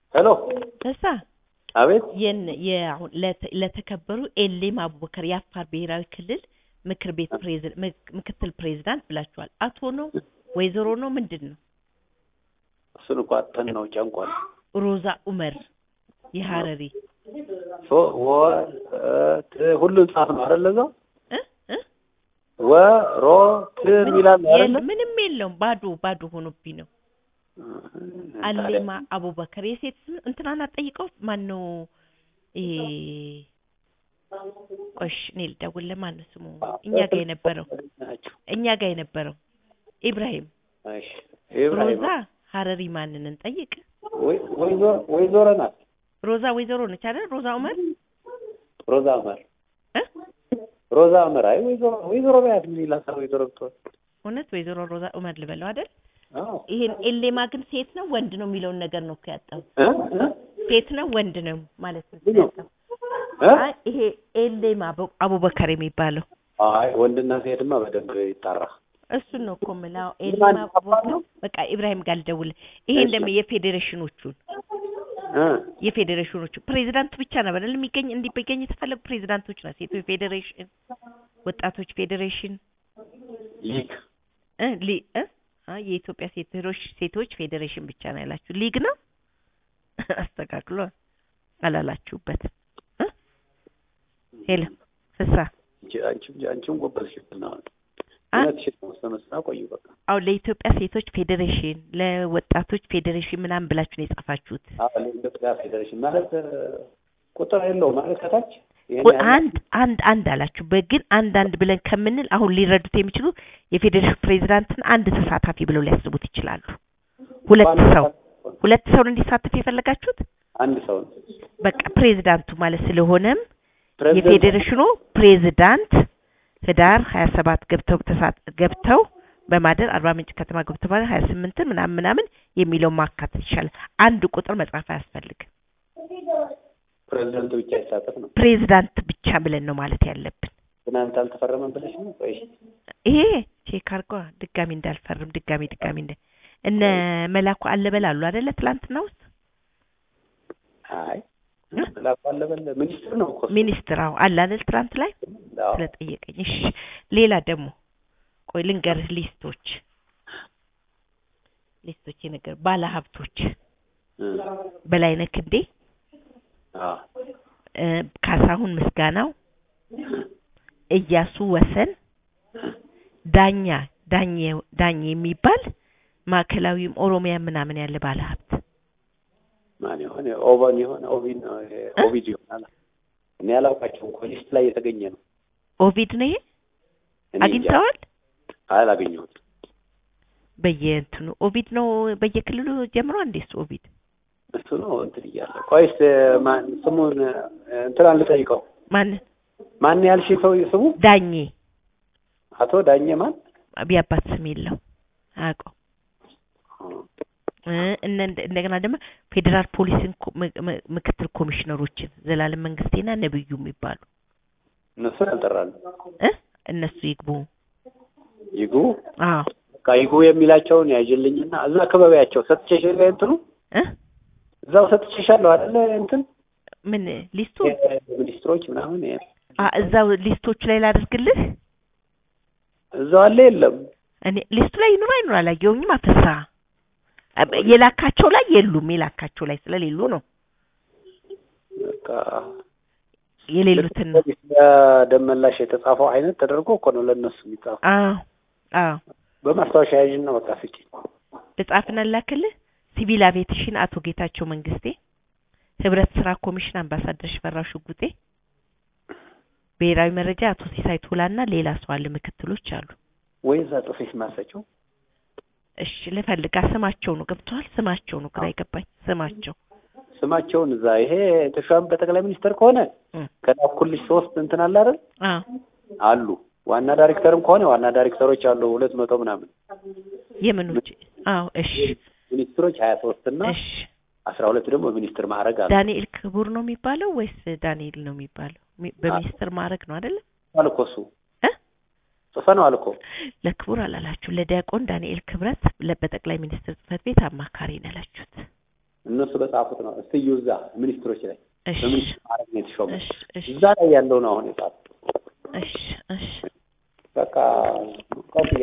ሄሎ እሳ አቤት የአሁን ለተከበሩ ኤሌም አቡበከር የአፋር ብሔራዊ ክልል ምክር ቤት ምክትል ፕሬዝዳንት ብላችኋል። አቶ ነው ወይዘሮ ነው ምንድነው? እሱን እኮ አጥተን ነው ጨንቋል። ሮዛ ኡመር የሐረሪ ሁሉን ጻፍ ነው አይደል? ለዛው ወሮትን ይላል አይደል? ምንም የለውም ባዶ ሆኖብኝ ነው። አሌማ አቡበከር የሴት እንትናና ጠይቀው ማን ነው? ቆሽ እኔ ልደውል። ለማን ነው ስሙ? እኛ ጋር የነበረው ኢብራሂም። እሺ ኢብራሂም። ሮዛ ሐረሪ ማንን እንጠይቅ? ወይዘሮ ናት። ሮዛ ወይዘሮ ነች አይደል? ሮዛ ኡመር ሮዛ ኡመር አይ ወይዘሮ ባያት ምን ይላል? ወይዘሮ ብትሆን እውነት ወይዘሮ ሮዛ ኡመር ልበለው አይደል? አዎ። ይሄን ኤሌማ ግን ሴት ነው ወንድ ነው የሚለውን ነገር ነው ያጣው። ሴት ነው ወንድ ነው ማለት ነው ያጣው። አይ ይሄ ኤሌማ አቡበከር የሚባለው አይ ወንድና ሴትማ በደንብ ይጣራ። እሱን ነው እኮ የምላው። ኤሌማ አቡበከር በቃ ኢብራሂም ጋር ልደውል። ይሄ እንደም የፌዴሬሽኖቹ ፕሬዝዳንት ብቻ ነው አይደል እንዲገኝ የተፈለጉ ፕሬዝዳንቶች ነው። ሴቶች ፌዴሬሽን፣ ወጣቶች ፌዴሬሽን ሊግ የኢትዮጵያ ሴቶች ፌዴሬሽን ብቻ ነው ያላችሁ። ሊግ ነው አስተካክሎ አላላችሁበት። ሄሎ ፍሳ አንቺም ጎበዝሽ ነው ቆዩ በቃ። አሁን ለኢትዮጵያ ሴቶች ፌዴሬሽን ለወጣቶች ፌዴሬሽን ምናምን ብላችሁ ነው የጻፋችሁት? አዎ ለኢትዮጵያ ፌዴሬሽን ማለት ቁጥር የለውም ማለት ከታች አንድ አላችሁ። በግን አንድ ብለን ከምንል አሁን ሊረዱት የሚችሉ የፌዴሬሽን ፕሬዝዳንትን አንድ ተሳታፊ ብለው ሊያስቡት ይችላሉ። ሁለት ሰው እንዲሳተፍ የፈለጋችሁት አንድ ሰው በቃ ፕሬዝዳንቱ ማለት ስለሆነም የፌዴሬሽኑ ፕሬዝዳንት ህዳር 27 ገብተው በማደር 40 ምንጭ ከተማ ገብተው 28 ምናምን የሚለው ማካተት ይችላል። አንድ ቁጥር መጻፍ አያስፈልግም። ፕሬዝዳንቱ ብቻ ይሳተፍ ነው። ፕሬዝዳንት ብቻ ብለን ነው ማለት ያለብን። እናንተ አልተፈረመም ብለሽ ነው? ቆይ ይሄ ቼክ አርጓ ድጋሚ እንዳልፈርም ድጋሚ እነ መላኩ አለበላሉ አይደለ? ትላንትና ውስጥ አይ መላኩ አለበለ ሚኒስትር ነው እኮ ሚኒስትር አለ አይደል? ትላንት ላይ ስለጠየቀኝ። እሺ ሌላ ደግሞ ቆይ ልንገርህ ሊስቶች የነገር ባለ ሀብቶች በላይነህ ክንዴ፣ ካሳሁን ምስጋናው፣ እያሱ ወሰን፣ ዳኝ የሚባል ማዕከላዊም ኦሮሚያ ምናምን ያለ ባለ ሀብት ማን ይሆን? ኦቪድ ይሆናል። እኔ ያላውቃቸውም እኮ ሊስት ላይ የተገኘ ነው። ኦቪድ ነው ይሄ? አግኝተዋል? አላገኘሁት። በየእንትኑ ኦቪድ ነው በየክልሉ ጀምሮ እንዴስ ኦቪድ እሱ ነው እንትን እያለ ቆይስ ማን ስሙን እንትን አልጠይቀው። ማን ያልሽ ሰው ስሙ? ዳኜ። አቶ ዳኜ ማን? ቢያባት ስም የለው አውቀው። እንደገና ደግሞ ፌዴራል ፖሊስን ምክትል ኮሚሽነሮችን ዘላለም መንግስቴና ነብዩ የሚባሉ እነሱ ያልጠራሉ። እነሱ ይግቡ። አዎ ካይጉ የሚላቸውን ያጅልኝና እዛ አካባቢያቸው ሰጥቼሽ እንትኑ እዛው ሰጥቼሻለሁ አይደል? እንትን ምን ሊስቱ ሚኒስትሮች ምናምን እዛው ሊስቶች ላይ ላድርግልህ። እዛው አለ የለም? እኔ ሊስቱ ላይ አይኖር አላየሁኝም። አፈሳ የላካቸው ላይ የሉም። የላካቸው ላይ ስለሌሉ ነው። በቃ የሌሉትን ደመላሽ የተጻፈው አይነት ተደርጎ እኮ ነው ለነሱ የሚጻፈው። አዎ በማስታወሻ ያዥና በቃ ፍቂ ልጻፍና ላክልህ። ሲቪል አቪዬሽን አቶ ጌታቸው መንግስቴ፣ ህብረት ስራ ኮሚሽን አምባሳደር ሽፈራው ሽጉጤ፣ ብሔራዊ መረጃ አቶ ሲሳይ ቶላና ሌላ ሰው አለ። ምክትሎች አሉ ወይስ አጥፊስ ማሰቸው? እሺ ልፈልጋ። ስማቸው ነው ገብቷል። ስማቸው ነው ግራ ይገባኝ። ስማቸውን እዛ ይሄ ተሿም በጠቅላይ ሚኒስትር ከሆነ ከዳኩልሽ 3 እንትን አለ አይደል? አሉ። ዋና ዳይሬክተርም ከሆነ ዋና ዳይሬክተሮች አሉ 200 ምናምን። የምኑጭ? እሺ ሚኒስትሮች 23 እና እሺ 12 ደግሞ ሚኒስትር ማዕረግ አለ። ዳንኤል ክቡር ነው የሚባለው ወይስ ዳንኤል ነው የሚባለው? በሚኒስትር ማዕረግ ነው አይደል? አልኮሱ ጽፈነው አልኮ ለክቡር አላላችሁ። ለዲያቆን ዳንኤል ክብረት በጠቅላይ ሚኒስትር ጽህፈት ቤት አማካሪ ነው ያላችሁት። እነሱ በጻፉት ነው እስቲ ይውዛ ሚኒስትሮች ላይ በሚኒስትር ማረግ ነው የተሾመው እዛ ላይ ያለው ነው አሁን የጻፈው እሺ በቃ